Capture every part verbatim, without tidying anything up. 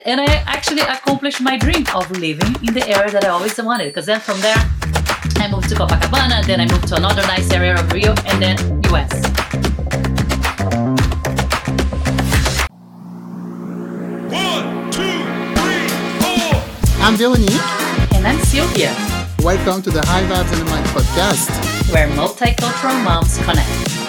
And I actually accomplished my dream of living in the area that I always wanted. Because then from there, I moved to Copacabana, then I moved to another nice area of Rio, and then U S. One, two, three, four. I'm Veronique. And I'm Sylvia, Welcome to the High Vibes and the Mind podcast. where multicultural moms connect.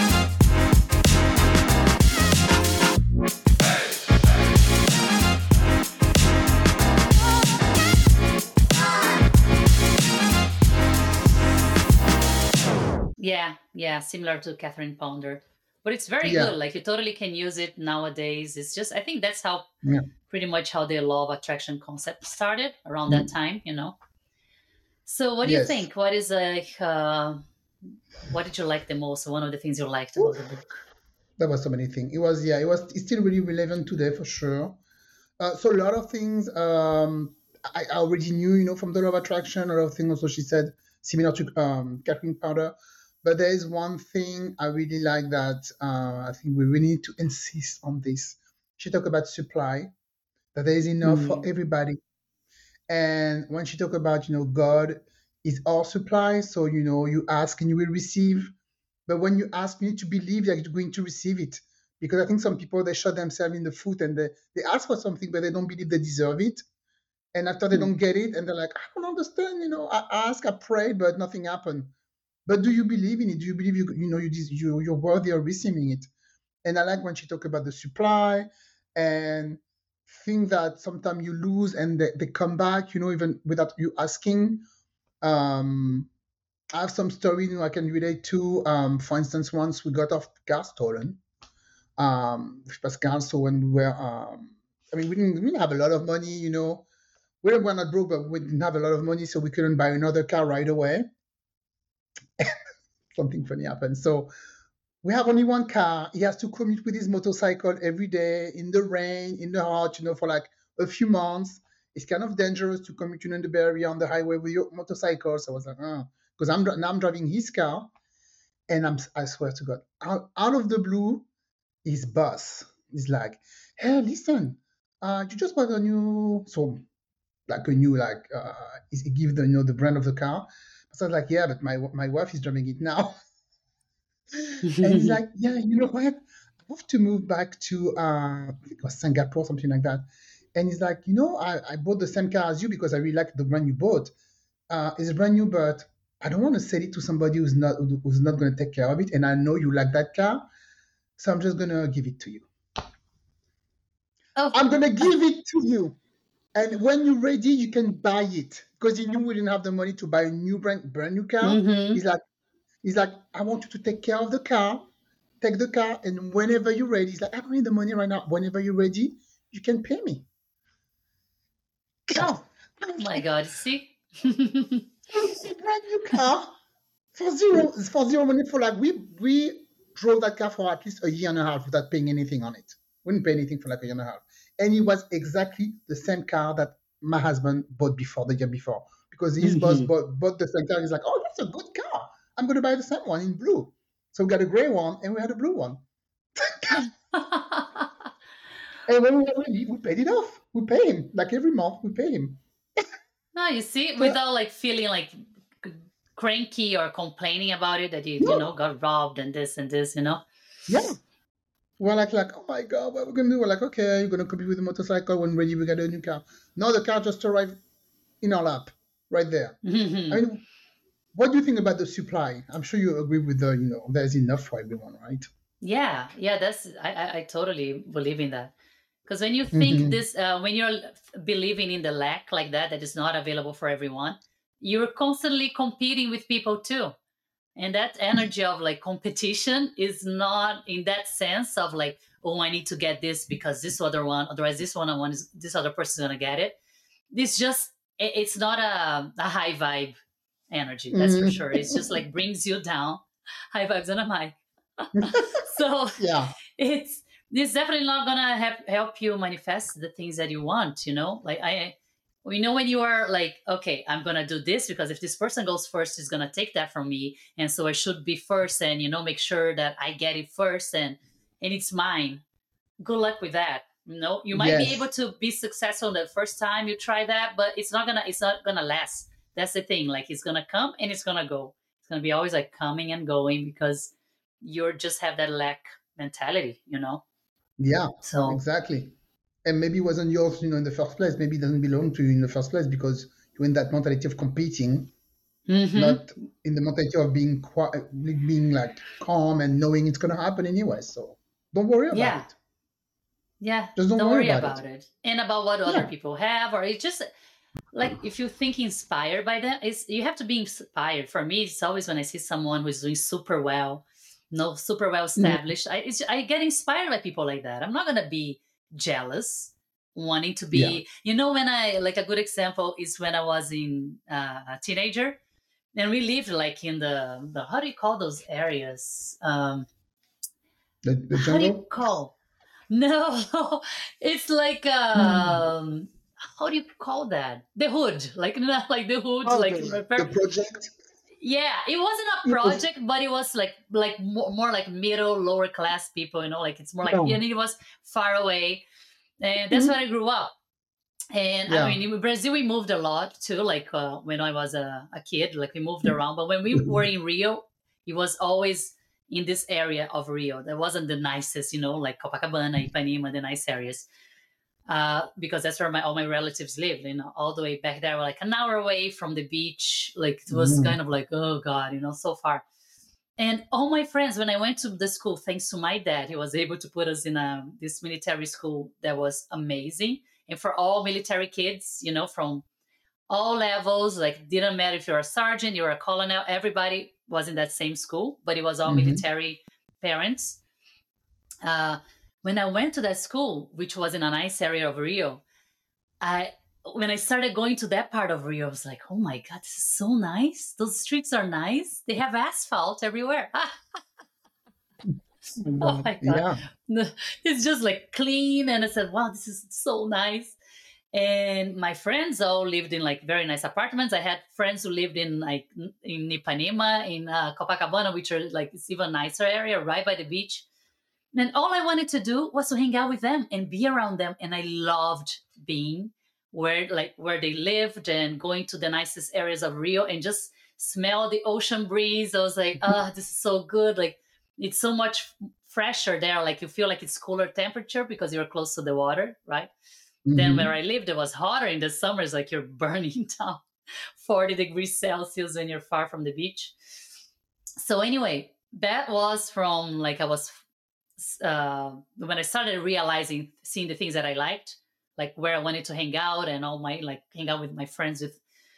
Yeah, yeah, similar to Catherine Ponder. But it's very Yeah, good. Like you totally can use it nowadays. It's just I think that's how yeah. pretty much how the law of attraction concept started around that Mm, time, you know. So what do you yes. think? What is like uh what did you like the most? One of the things you liked about the Oof, book? there was so many things. It was, yeah, it was, it's still really relevant today for sure. Uh, so a lot of things um, I, I already knew, you know, from the law of attraction. A lot of things also she said similar to um, Catherine Powder. But there is one thing I really like that uh, I think we really need to insist on this. She talked about supply, that there is enough for Mm. everybody. And when she talk about, you know, God is all supply, so you know, you ask and you will receive. But when you ask, you need to believe that you're going to receive it. Because I think some people they shot themselves in the foot and they, they ask for something, but they don't believe they deserve it. And after they don't Mm. get it, and they're like, I don't understand, you know, I asked, I prayed, but nothing happened. But do you believe in it? Do you believe you you know you des- you you're worthy of receiving it? And I like when she talk about the supply and things that sometimes you lose and they, they come back, you know, even without you asking. Um, I have some story, you know, I can relate to. Um, for instance, once we got our car stolen um, with Pascal. So when we were, um, I mean, we didn't, we didn't have a lot of money, you know. We were not broke, but we didn't have a lot of money, so we couldn't buy another car right away. Something funny happened. So we have only one car. He has to commute with his motorcycle every day in the rain, in the hot, you know, for like a few months. It's kind of dangerous to commute, you know, in the Bay Area on the highway with your motorcycle. So I was like, oh, because I'm now I'm driving his car, and I'm I swear to God, out, out of the blue, his boss is like, hey, listen, uh, you just bought a new, so like a new like uh, he give the you know the brand of the car. So I was like, yeah, but my my wife is driving it now. And he's like, yeah, you know what? I have to move back to, uh, I think it was Singapore, something like that. And he's like, you know, I, I bought the same car as you because I really like the brand you bought. Uh, it's brand new, but I don't want to sell it to somebody who's not who's not going to take care of it. And I know you like that car, so I'm just going to give it to you. Oh. I'm going to give it to you. And when you're ready, you can buy it because he knew we didn't have the money to buy a new brand brand new car. Mm-hmm. He's like, he's like, I want you to take care of the car, take the car, and whenever you're ready, he's like, I don't need the money right now. Whenever you're ready, you can pay me. Oh I'm my like, God, see? it's a brand new car for zero for zero money for like we we drove that car for at least a year and a half without paying anything on it. We didn't pay anything for like a year and a half. And it was exactly the same car that my husband bought before the year before. Because his boss Mm-hmm. bought, bought the same car. He's like, oh, that's a good car. I'm gonna buy the same one in blue. So we got a gray one and we had a blue one. And when we were ready, we paid it off. We pay him. Like every month we pay him. No, you see, So without like feeling like c- cranky or complaining about it that you you know no, got robbed and this and this, you know. yeah. We're like, like, oh my god, what are we gonna do? We're like, okay, you're gonna compete with the motorcycle when ready, we got a new car. No, the car just arrived in our lap, right there. I Hmm. mean, what do you think about the supply? I'm sure you agree with the, you know, there's enough for everyone, right? Yeah, yeah, that's I, I I totally believe in that. Because when you think Mm-hmm. this, uh, when you're believing in the lack like that, that is not available for everyone, you're constantly competing with people too. And that energy of like competition is not in that sense of like, oh, I need to get this because this other one, otherwise this one I want is this other person's gonna get it. This just it- it's not a, a high vibe energy, that's for sure. It's just like brings you down. High vibes on a mic. So Yeah. it's it's definitely not gonna help help you manifest the things that you want. You know, like I, you know, when you are like, okay, I'm gonna do this because if this person goes first, he's gonna take that from me, and so I should be first, and you know, make sure that I get it first, and and it's mine. Good luck with that. You know, you might be able Yes. to be successful the first time you try that, but it's not gonna it's not gonna last. That's the thing. Like it's gonna come and it's gonna go. It's gonna be always like coming and going because you're just have that lack mentality, you know. Yeah, So exactly. And maybe it wasn't yours, you know, in the first place. Maybe it doesn't belong to you in the first place because you're in that mentality of competing, hmm not in the mentality of being quiet, being like calm and knowing it's going to happen anyway. So don't worry about yeah, it. yeah, Just don't don't worry worry about it. about it. And about what other Yeah. people have, or it's just like if you think inspired by them, it's you have to be inspired. For me, it's always when I see someone who's doing super well, no, super well Mhm. established. I it's, I get inspired by people like that. I'm not gonna be jealous, wanting to Yeah. be. You know, when I like a good example is when I was in uh, a teenager, and we lived like in the the how do you call those areas? Um, The, the how do you jungle. call? No, it's like Hmm. um how do you call that? The hood. Like not like the hood, Oh, like the, the repair- project. yeah, it wasn't a Yes. project, but it was like like more, more like middle, lower class people, you know, like it's more like Yeah. and it was far away. And that's where Mhm. I grew up. And I Yeah. mean, in Brazil, we moved a lot too. Like uh, when I was a, a kid, like we moved around. But when we were in Rio, it was always in this area of Rio. That wasn't the nicest, you know, like Copacabana, Ipanema, the nice areas, uh, because that's where my all my relatives lived. You know, all the way back there, like an hour away from the beach. Like it was Mhm. kind of like, oh God, you know, so far. And all my friends, when I went to the school, thanks to my dad, he was able to put us in a this military school that was amazing. And for all military kids, you know, from all levels, like didn't matter if you're a sergeant, you're a colonel, everybody was in that same school, but it was all Mhm. military parents. Uh, when I went to that school, which was in a nice area of Rio, I when I started going to that part of Rio, I was like, oh my God, this is so nice. Those streets are nice. They have asphalt everywhere. Oh my Oh God. my God. Yeah. No, it's just like clean. And I said, wow, this is so nice. And my friends all lived in like very nice apartments. I had friends who lived in like in Ipanema, in uh, Copacabana, which are like it's even nicer area right by the beach. And all I wanted to do was to hang out with them and be around them. And I loved being where like where they lived and going to the nicest areas of Rio and just smell the ocean breeze. I was like, ah, oh, this is so good. Like it's so much fresher there. Like you feel like it's cooler temperature because you're close to the water, right? Then where Hmm. I lived, it was hotter in the summers, like you're burning down forty degrees Celsius when you're far from the beach. So anyway, that was from like I was uh, when I started realizing, seeing the things that I liked, like where I wanted to hang out and all my like hang out with my friends with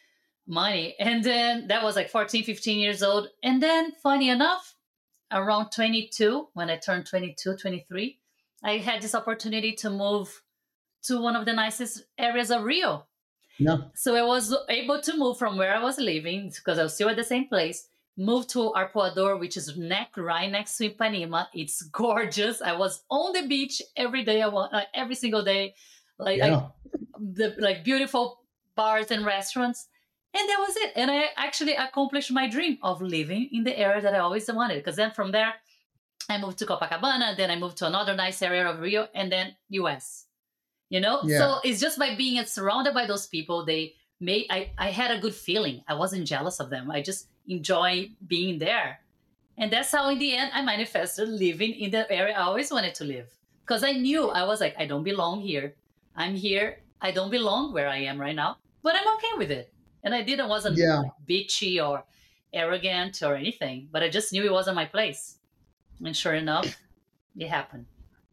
money. And then that was like fourteen, fifteen years old. And then funny enough, around twenty-two, when I turned twenty-two, twenty-three, I had this opportunity to move to one of the nicest areas of Rio. Yeah. So I was able to move from where I was living because I was still at the same place. Moved to Arpoador, which is neck right next to Ipanema. It's gorgeous. I was on the beach every day. I want like, every single day, like I, Yeah. the like beautiful bars and restaurants, and that was it. And I actually accomplished my dream of living in the area that I always wanted. Because then from there, I moved to Copacabana. Then I moved to another nice area of Rio, and then U S you know Yeah. so it's just by being surrounded by those people they made I, I had a good feeling. I wasn't jealous of them. I just enjoy being there, and that's how in the end I manifested living in the area I always wanted to live, because I knew I was like, I don't belong here. I'm here. I don't belong where I am right now, but I'm okay with it. And I didn't wasn't Yeah. like bitchy or arrogant or anything, but I just knew it wasn't my place. And sure enough, it happened.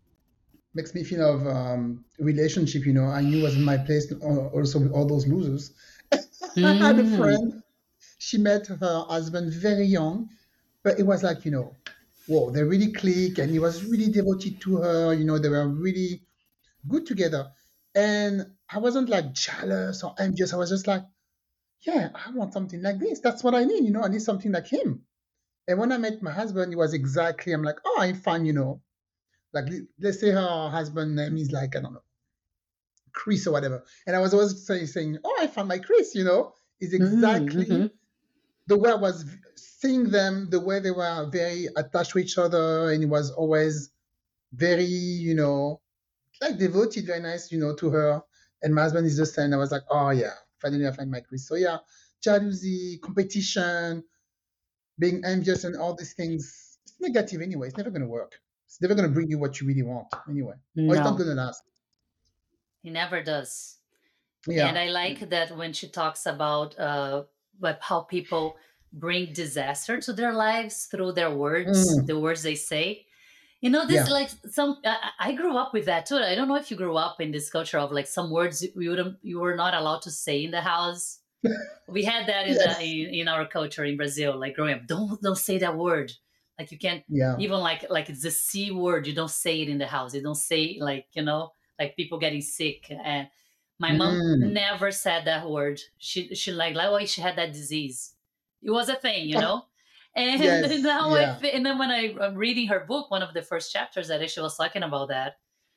Makes me feel of um, relationship. You know, I knew was in my place. uh, Also with all those losers. I had a Mm. friend. She met her husband very young, but it was like, you know, whoa, they really click, and he was really devoted to her. You know, they were really good together. And I wasn't like jealous or envious. I was just like, yeah, I want something like this. That's what I need. You know, I need something like him. And when I met my husband, it was exactly, I'm like, oh, I'm fine, you know. Like, let's say her husband name is like, I don't know, Chris or whatever. And I was always say, saying, oh, I found my Chris, you know, is exactly Mm-hmm. the way I was seeing them, the way they were very attached to each other. And it was always very, you know, like devoted, very nice, you know, to her. And my husband is the same. I was like, oh yeah, finally I find my Chris. So yeah, jealousy, competition, being envious, and all these things. It's negative anyway. It's never going to work. It's never going to bring you what you really want anyway, or it's not No, going to last. he never does. And Yeah. I like that when she talks about uh, like how people bring disaster to their lives through their words, Mm, the words they say. You know, this yeah. like some. I, I grew up with that too. I don't know if you grew up in this culture of like some words you wouldn't, you were not allowed to say in the house. We had that in the Yes. in, in our culture in Brazil, like growing up. Don't don't say that word. Like you can't Yeah. even like like it's the C word. You don't say it in the house. You don't say like you know like people getting sick. And my mom Mm. never said that word. She she like like oh she had that disease. It was a thing, you know. And Yes. now I Yeah. thi- and then when I, I'm reading her book, one of the first chapters that she was talking about that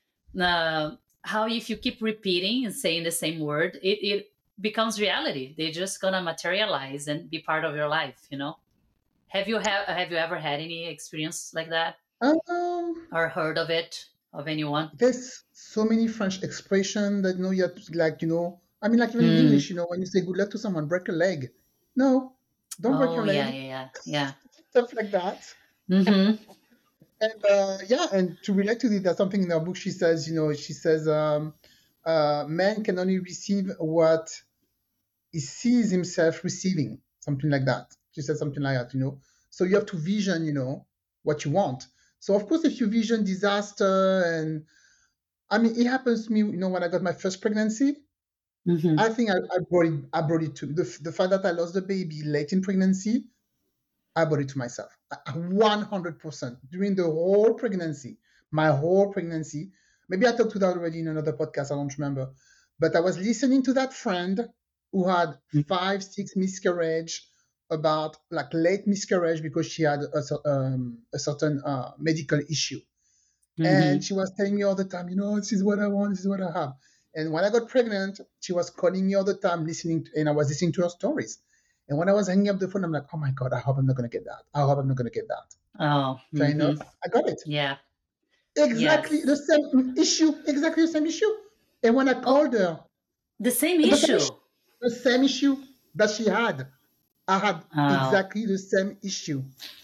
uh, how if you keep repeating and saying the same word, it, it becomes reality. They're just gonna materialize and be part of your life. You know. Have you have Have you ever had any experience like that Um, or heard of it of anyone? there's so many French expression that you know you have to, like you know. I mean, like even in Hmm. English, you know, when you say good luck to someone, break a leg. No, don't break Oh your yeah, leg. yeah, yeah, Stuff like that. yeah. Mm-hmm. And uh, yeah, and to relate to this, there's something in her book. She says, you know, she says, um, uh, man can only receive what he sees himself receiving, something like that. She said something like that, you know. So you have to vision, you know, what you want. So of course, if you vision disaster, and I mean, it happens to me, you know, when I got my first pregnancy, Mm-hmm. I think I, I brought it, I brought it to the, the fact that I lost the baby late in pregnancy. I brought it to myself. one hundred percent during the whole pregnancy, my whole pregnancy. Maybe I talked about that already in another podcast. I don't remember. But I was listening to that friend who had five, six miscarriage, about like late miscarriage because she had a, um, a certain uh, medical issue. And Mm-hmm. she was telling me all the time, you know, this is what I want, this is what I have. And when I got pregnant, she was calling me all the time, listening, to, and I was listening to her stories. And when I was hanging up the phone, I'm like, oh my God, I hope I'm not going to get that. I hope I'm not going to get that. Oh. Fair enough. Mm-hmm. I got it. Yeah. Exactly the Yes. same issue. Exactly the same issue. And when I Oh, called her, the same the same issue, issue. the same issue that she had, I had Oh. exactly the same issue.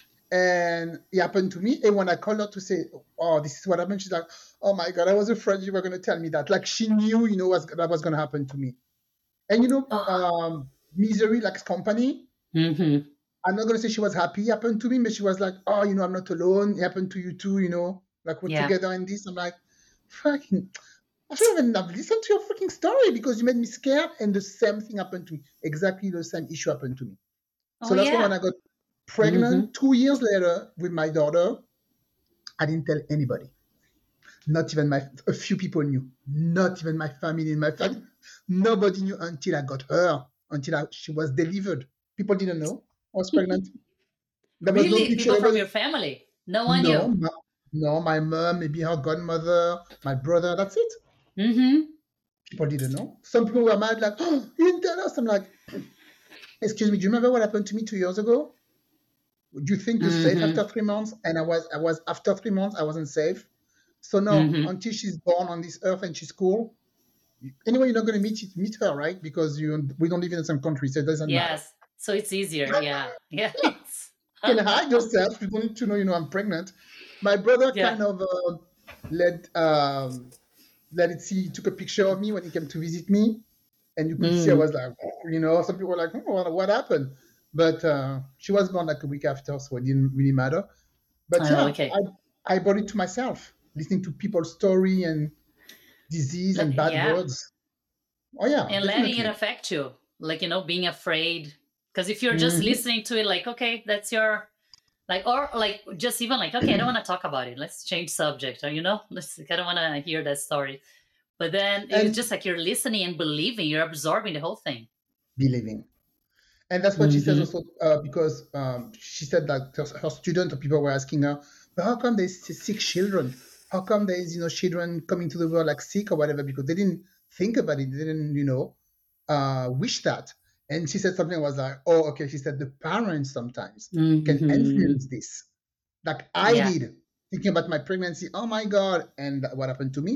And it happened to me. And when I called her to say, oh, this is what happened, she's like, oh my God, I was afraid you were going to tell me that. Like she knew, you know, was, that was going to happen to me. And, you know, Oh. um, misery likes company. Mm-hmm. I'm not going to say she was happy it happened to me, but she was like, oh, you know, I'm not alone. It happened to you too, you know, like we're Yeah. together in this. I'm like, fucking, I shouldn't even have listened to your freaking story because you made me scared. And the same thing happened to me. Exactly the same issue happened to me. Oh So that's why when yeah. I got Mm-hmm. pregnant two years later with my daughter, I didn't tell anybody. Not even my a few people knew. Not even my family in my family. Nobody knew until I got her. Until I, she was delivered. People didn't know I was pregnant. There was no Really? picture. People There from was your family? No one no, knew. my, no. My mom, maybe her godmother, my brother. That's it. Mm-hmm. People didn't know. Some people were mad, like, "Oh, you didn't tell us." I'm like, "Excuse me. Do you remember what happened to me two years ago? Would you think you're safe Mm-hmm. after three months?" And I was, I was after three months, I wasn't safe. So no, Mm-hmm. until she's born on this earth and she's cool, anyway, you're not going to meet meet her, right? Because you we don't live in the same country, so it doesn't matter. Yes. So it's easier. Yeah. Yeah. It's You can hide yourself. You don't need to know, you know, I'm pregnant. My brother yeah. kind of uh, let um, let it see. He took a picture of me when he came to visit me, and you could see I Mm. was like, oh, you know, some people were like, oh, what, what happened? But uh, she was born like a week after, so it didn't really matter. But Oh, yeah, okay. I I brought it to myself, listening to people's story and disease Le- and bad yeah. words. Oh yeah, And letting it definitely. affect you, like you know, being afraid. Because if you're just Hmm. listening to it, like okay, that's your like, or like just even like okay, I don't want to talk about it. Let's change subject. Or you know, let's. I don't want to hear that story. But then it's And just like you're listening and believing. You're absorbing the whole thing. believing. And that's what she says Mm-hmm. also, uh, because um, she said that her, her student or people were asking her, but how come there's sick children? How come there's, you know, children coming to the world like sick or whatever? Because they didn't think about it. They didn't, you know, uh, wish that. And she said something was like, oh, okay. She said the parents sometimes can Mm-hmm. influence this. Like I Yeah. did, thinking about my pregnancy. Oh my God. And what happened to me?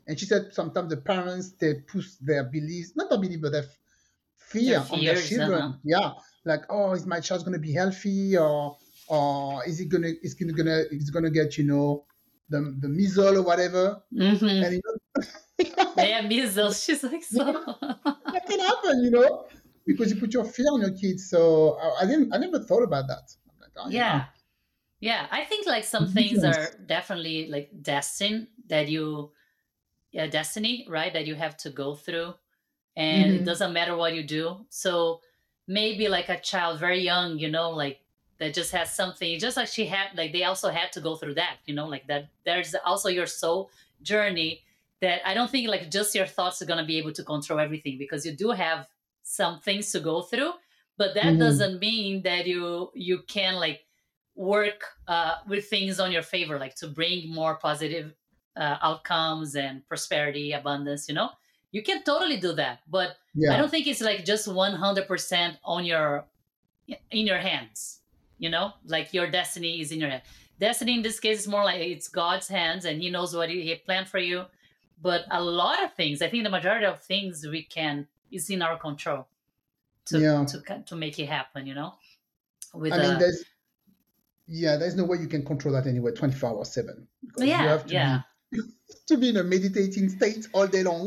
And she said sometimes the parents they push their beliefs, not their belief, but their Their fear on their fears, uh-huh. children. Yeah, like, oh, is my child going to be healthy, or or is he gonna is he gonna is gonna get, you know, the the measles or whatever. Mm-hmm. And you know, Yeah, measles. She's like, so. that can happen, you know, because you put your fear on your kids. So I, I didn't, I never thought about that. I'm like, oh yeah, Yeah. Yeah. I think like some makes things sense. are definitely like destined that you, yeah, destiny, right? That you have to go through. And it Hmm. doesn't matter what you do. So maybe like a child very young, you know, like that just has something, just like she had, like they also had to go through that, you know, like that. There's also your soul journey that I don't think like just your thoughts are going to be able to control everything, because you do have some things to go through, but that Hmm. doesn't mean that you you can like work uh, with things on your favor, like to bring more positive uh, outcomes and prosperity, abundance, you know. You can totally do that, but I Yeah, don't think it's like just one hundred percent on your in your hands, you know, like your destiny is in your hand. Destiny in this case is more like it's God's hands, and he knows what he, he planned for you. But a lot of things, I think the majority of things we can is in our control to yeah. to to make it happen, you know, with I mean, a there's yeah, there's no way you can control that anyway, twenty-four hours seven, because you yeah, have to yeah, be to be in a meditating state all day long.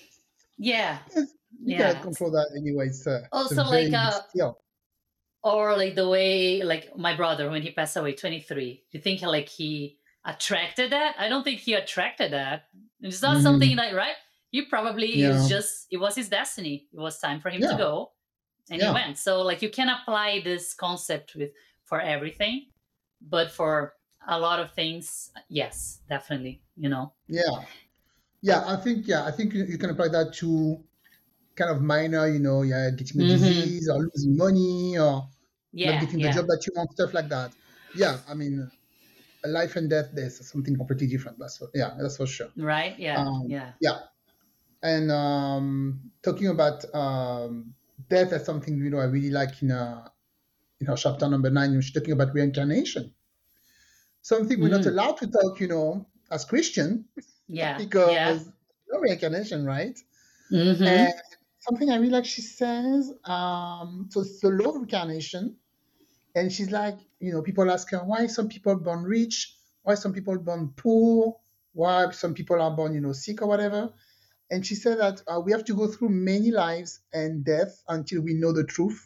yeah, You cannot yeah. control that anyway. It's a, it's a Also very like big uh skill. or like the way like my brother when he passed away twenty-three, you think like he attracted that? I don't think he attracted that. It's not something Hmm. that, right, he probably is Yeah, just, it was his destiny, it was time for him to yeah, go, and he yeah, went. So like you can apply this concept with for everything, but for a lot of things, yes, definitely, you know. yeah, yeah. I think yeah, I think you, you can apply that to kind of minor, you know, yeah, getting a Hmm. disease or losing money or not Yeah, getting the yeah, job that you want, stuff like that. Yeah, I mean, a life and death, there's something completely different. That's for, yeah, that's for sure. right, yeah, Um, yeah. yeah, and um, talking about um, death, that's something, you know, I really like in uh, in our chapter number nine. She's talking about reincarnation, something we're not Mm. allowed to talk, you know, as Christian, Yeah, yeah. because no reincarnation, right? Hmm. And something I really like, she says, um, so it's the law of reincarnation. And she's like, you know, people ask her, why some people born rich? Why some people born poor? Why some people are born, you know, sick or whatever? And she said that uh, we have to go through many lives and death until we know the truth,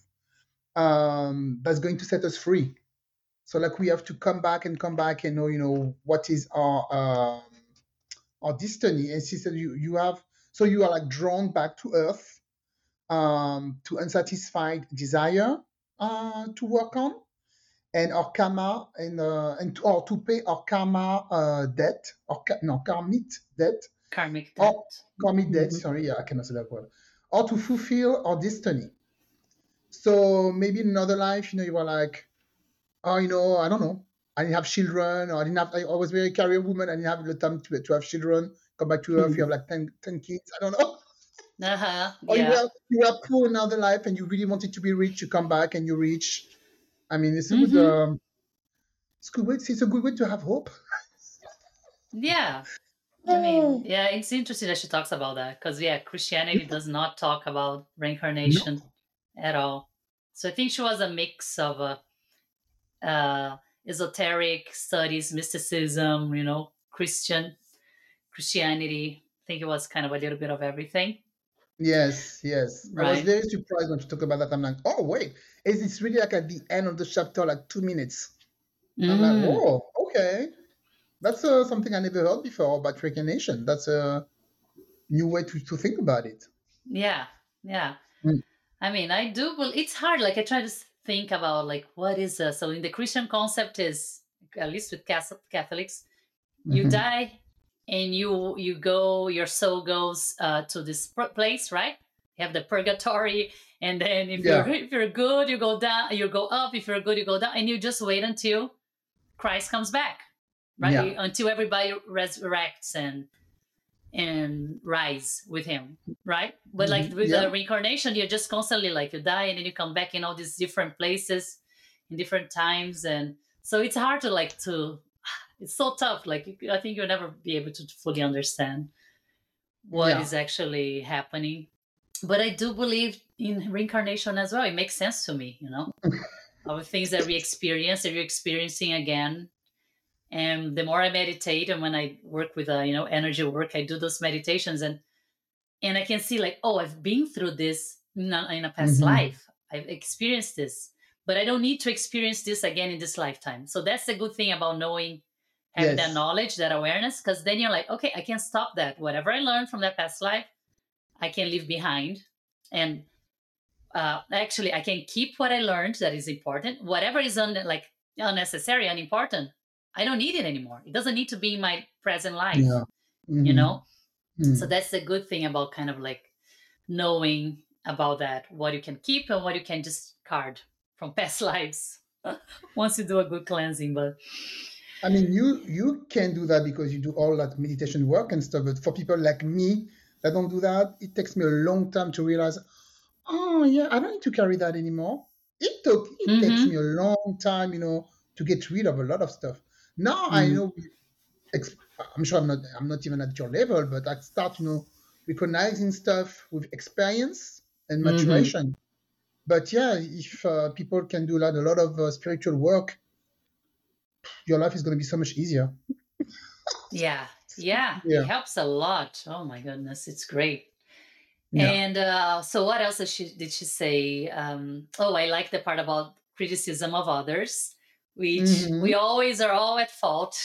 um, that's going to set us free. So like we have to come back and come back and know, you know, what is our um, our destiny. And she said, you you have so you are like drawn back to earth, um, to unsatisfied desire, uh, to work on, and our karma, and uh, and to, or to pay our karma uh, debt, or ka- no karmic debt, Karmic or debt. karmic debt. Hmm. Sorry, yeah, I cannot say that word. Or to fulfill our destiny. So maybe in another life, you know, you were like, oh, you know, I don't know, I didn't have children, or I didn't have, I was very career woman, I didn't have the time to, to have children. Come back to earth, you have like ten, ten kids, I don't know. Uh-huh. Or you Yeah. were you were poor in another life and you really wanted to be rich, you come back and you're rich. I mean, it's a good Hmm. um, it's a good way. It's a good way to have hope. Yeah. I mean, Oh, yeah, it's interesting that she talks about that because, yeah, Christianity yeah. does not talk about No. reincarnation at all. So I think she was a mix of uh, uh, esoteric studies, mysticism, you know, Christian Christianity. I think it was kind of a little bit of everything, Yes, yes. I was right? very surprised when she talked about that. I'm like, oh wait, is it's really like at the end of the chapter, like two minutes? I'm like, Mm, whoa, okay. That's uh, something I never heard before about reincarnation. That's a new way to, to think about it. yeah, yeah. Mm. I mean, I do. Well, it's hard. Like I try to think about like what is uh, so in the Christian concept is at least with Cas- Catholics, you Hmm. die and you you go, your soul goes uh, to this pr- place, right? You have the purgatory, and then if you're Yeah, if you're good, you go down, you go up. If you're good, you go down, and you just wait until Christ comes back, right? yeah. Until everybody resurrects and and rise with him, right? But like Hmm. with Yeah, the reincarnation, you're just constantly like you die and then you come back in all these different places in different times, and so it's hard to like to it's so tough. Like I think you'll never be able to fully understand. what Yeah. is actually happening. But I do believe in reincarnation as well. It makes sense to me, you know, of things that we experience, that you're experiencing again. And the more I meditate, and when I work with, uh, you know, energy work, I do those meditations, and and I can see like, oh, I've been through this in a, in a past Hmm. life. I've experienced this, but I don't need to experience this again in this lifetime. So that's the good thing about knowing, having that Yes. knowledge, that awareness, because then you're like, okay, I can stop that. Whatever I learned from that past life, I can leave behind. And uh, actually, I can keep what I learned that is important. Whatever is un- like unnecessary, unimportant, I don't need it anymore. It doesn't need to be in my present life, Yeah. you Hmm. know? So that's the good thing about kind of like knowing about that, what you can keep and what you can discard from past lives once you do a good cleansing. But I mean, you you can do that because you do all that meditation work and stuff. But for people like me that don't do that, it takes me a long time to realize, oh yeah, I don't need to carry that anymore. It took it takes me mm-hmm, a long time, you know, to get rid of a lot of stuff. Now I mm-hmm, know. ex- I'm sure I'm not I'm not even at your level, but I start, you know, recognizing stuff with experience and mm-hmm. maturation. But yeah, if uh, people can do like a lot of uh, spiritual work, your life is going to be so much easier. Yeah, yeah, it Yeah, helps a lot. Oh my goodness, it's great. yeah. And uh, so, what else did she did she say? Um, oh, I like the part about criticism of others, which we Hmm. always are all at fault.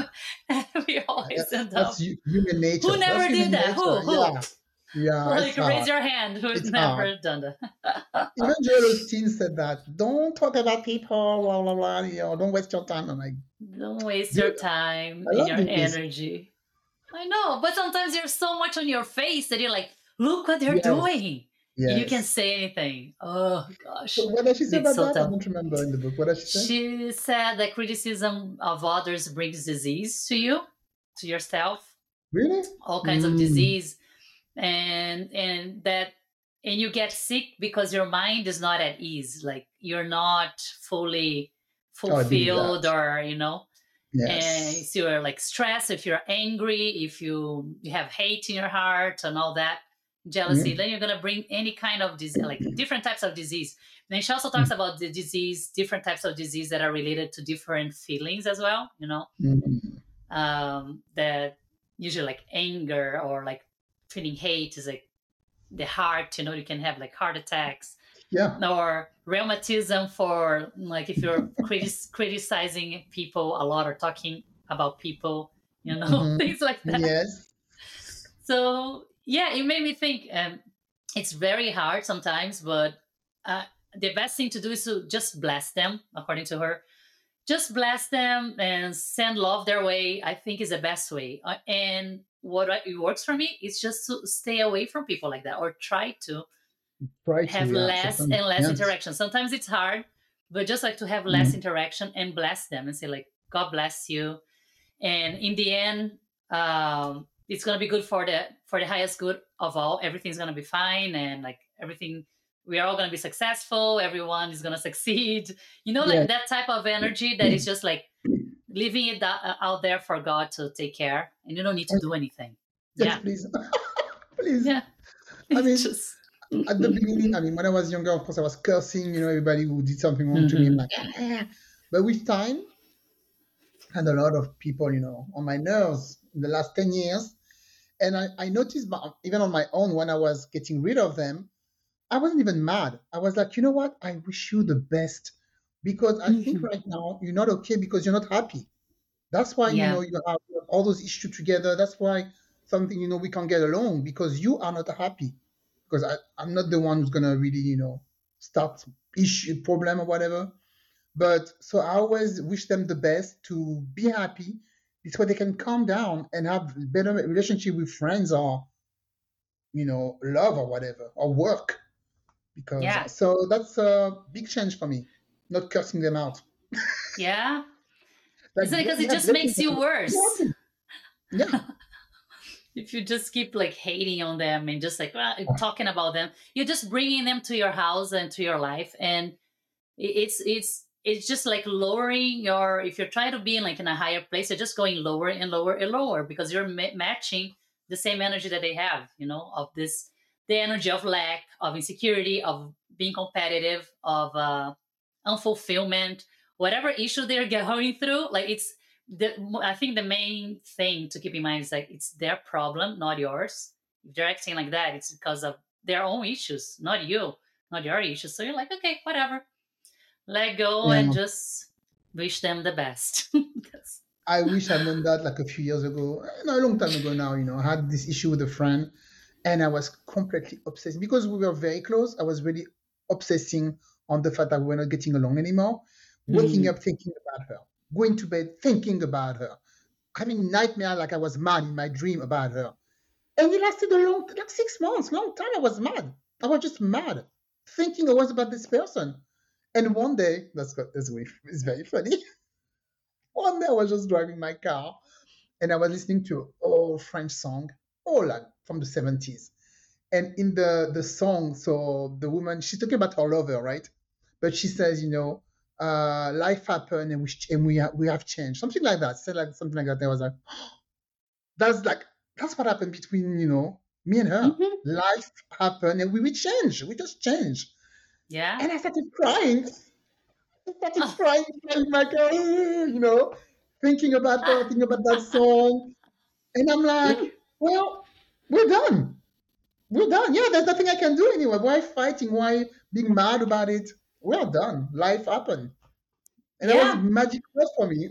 We always end That's up. hu- human Who nature. That's never did human that? nature. Who? Who? Yeah, yeah. It's Like, raise hard. your hand. Who's It's hard. never done that? Even Joel Osteen said that. Don't talk about people. Blah blah blah. You know, don't waste your time. I'm like, Don't waste your dude, time I and love your doing this. energy. I know, but sometimes you're so much on your face that you're like, look what they're Yes, doing. And you can yes. say anything. Oh So gosh. what does she say It's about so that? I tough. don't remember in the book. What does she say? She said that criticism of others brings disease to you, to yourself, Really? all kinds of Mm. disease, and and that and you get sick because your mind is not at ease, like you're not fully Oh, I believe that. fulfilled, or you know, and Yes. so you're like stressed, if you're angry, if you, you have hate in your heart and all that, jealousy, Mm. then you're going to bring any kind of disease, like different types of disease. Then she also talks about the disease, different types of disease that are related to different feelings as well, you know, Mm. um, that usually like anger or like feeling hate is like the heart, you know, you can have like heart attacks, Yeah. or rheumatism for like if you're critis- criticizing people a lot or talking about people, you know, Hmm. things like that. Yes. So yeah, it made me think. Um, it's very hard sometimes, but uh, the best thing to do is to just bless them, according to her. Just bless them and send love their way. I think is the best way. Uh, and what I, it works for me is just to stay away from people like that, or try to Try have to. Yeah. less Sometimes. and less Yes. interaction. Sometimes it's hard, but just like to have less Mm. interaction and bless them and say like, God bless you. And in the end, um, it's gonna be good for the for the highest good of all. Everything's gonna be fine, and like everything, we are all gonna be successful. Everyone is gonna succeed. You know, like Yes. that type of energy that is just like leaving it da- out there for God to take care, and you don't need to do anything. Yes, Yeah, please. Please. yeah. I It's mean, just. at the beginning, I mean, when I was younger, of course, I was cursing, you know, everybody who did something wrong to me. I'm Mhm. like, "Ah." But with time, I had a lot of people, you know, on my nerves in the last ten years. And I, I noticed, my, even on my own, when I was getting rid of them, I wasn't even mad. I was like, you know what? I wish you the best because I think Mhm. right now you're not okay because you're not happy. That's why, you know, Yeah, you have all those issues together. That's why something, you know, we can't get along because you are not happy. Because I, I'm not the one who's going to really, you know, start issue, problem or whatever. But so I always wish them the best to be happy. This way they can calm down and have better relationship with friends or, you know, love or whatever or work. Because yeah, so that's a big change for me, not cursing them out. yeah. Like, It's because it yeah, just blessing makes you them. Be worse. happy. Yeah. If you just keep like hating on them and just like well, talking about them, you're just bringing them to your house and to your life, and it's it's it's just like lowering your. If you're trying to be in like in a higher place, you're just going lower and lower and lower because you're ma- matching the same energy that they have, you know, of this, the energy of lack, of insecurity, of being competitive, of uh, unfulfillment, whatever issue they're going through. Like it's the, I think the main thing to keep in mind is like it's their problem, not yours. If they're acting like that, it's because of their own issues, not you, not your issues. So you're like, okay, whatever, let go Yeah. and just wish them the best. That's- I wish I'd known that like a few years ago, no, a long time ago now. You know, I had this issue with a friend, and I was completely obsessed because we were very close. I was really obsessing on the fact that we were not getting along anymore. Waking Mm. up thinking about her, going to bed thinking about her, having nightmare like I was mad in my dream about her. And it lasted a long, like six months, long time. I was mad. I was just mad, thinking always about this person. And one day, that's what that's very, it's very funny. One day I was just driving my car and I was listening to an old French song, oh, like from the seventies. And in the the song, so the woman, she's talking about her lover, right? But she says, you know, uh, life happened and we ch- and we ha- we have changed, something like that. Said like something like that. I was like, that's like that's what happened between you know me and her. Mhm. Life happened and we we change. We just change. Yeah. And I started crying. I started Oh. crying, crying my car, you know, thinking about her, thinking about that song. And I'm like, well, we're done. We're done. Yeah, there's nothing I can do anyway. Why fighting? Why being mad about it? We're done. Life happened. And that was Yeah. magic word for me.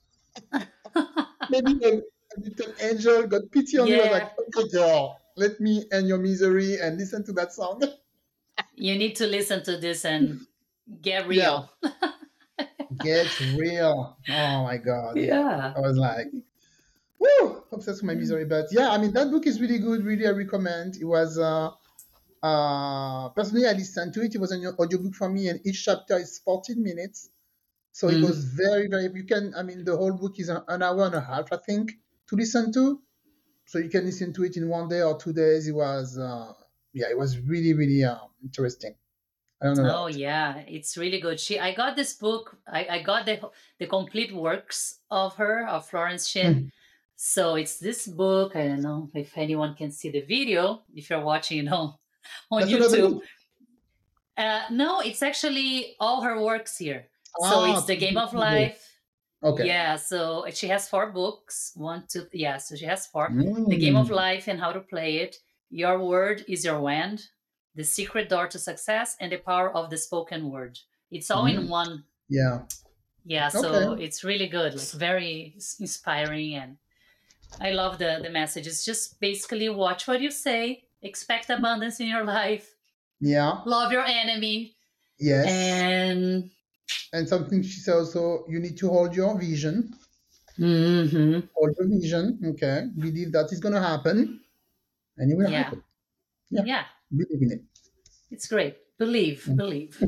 Maybe a, a little angel got pity on me, was like, Yeah. okay, girl, let me end your misery and listen to that song. You need to listen to this and get Yeah, real. get real. Oh my God. Yeah. I was like, woo, obsessed with my misery. But yeah, I mean, that book is really good. Really, I recommend. It was, uh, uh, personally, I listened to it. It was an audiobook for me, and each chapter is fourteen minutes. So it Mm. was very, very, you can, I mean, the whole book is an an hour and a half, I think, to listen to. So you can listen to it in one day or two days. It was, uh, yeah, it was really, really uh, interesting. I don't know Oh what. yeah, it's really good. She, I got this book. I, I got the the complete works of her, of Florence Shin. Hmm. So it's this book. I don't know if anyone can see the video. If you're watching, you know, on That's another YouTube. book. Uh, no, it's actually all her works here. So Ah, it's The Game of two books. Life. Okay. Yeah, so she has four books. One, two, yeah, so she has four. The Game of Mm. Life and How to Play It. Your Word is Your Wand. The Secret Door to Success and the Power of the Spoken Word. It's all in Mm. one. Yeah. Yeah, so Okay. it's really good, like very s- inspiring, and I love the the message. It's just basically watch what you say, expect abundance in your life, Yeah. love your enemy, Yes. and And something she said also, you need to hold your vision. Mhm. Hold your vision. Okay. Believe that is going to happen and it will yeah, happen. Yeah. yeah, Believe in it. it's great. Believe, Mm. believe.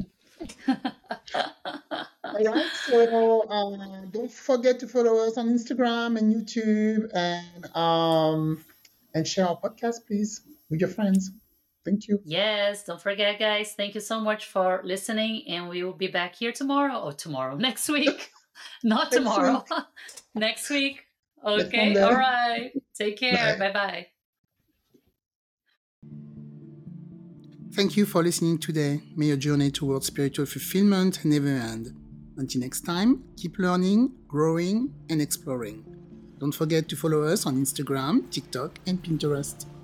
All right. So uh, don't forget to follow us on Instagram and YouTube and um and share our podcast, please, with your friends. Thank you. Yes, don't forget, guys. Thank you so much for listening, and we will be back here tomorrow. Or tomorrow, next week. Not Next tomorrow. week. Next week. Next Okay. Monday. All right. Take care. Bye. Bye bye. Thank you for listening today. May your journey towards spiritual fulfillment never end. Until next time, keep learning, growing, and exploring. Don't forget to follow us on Instagram, TikTok, and Pinterest.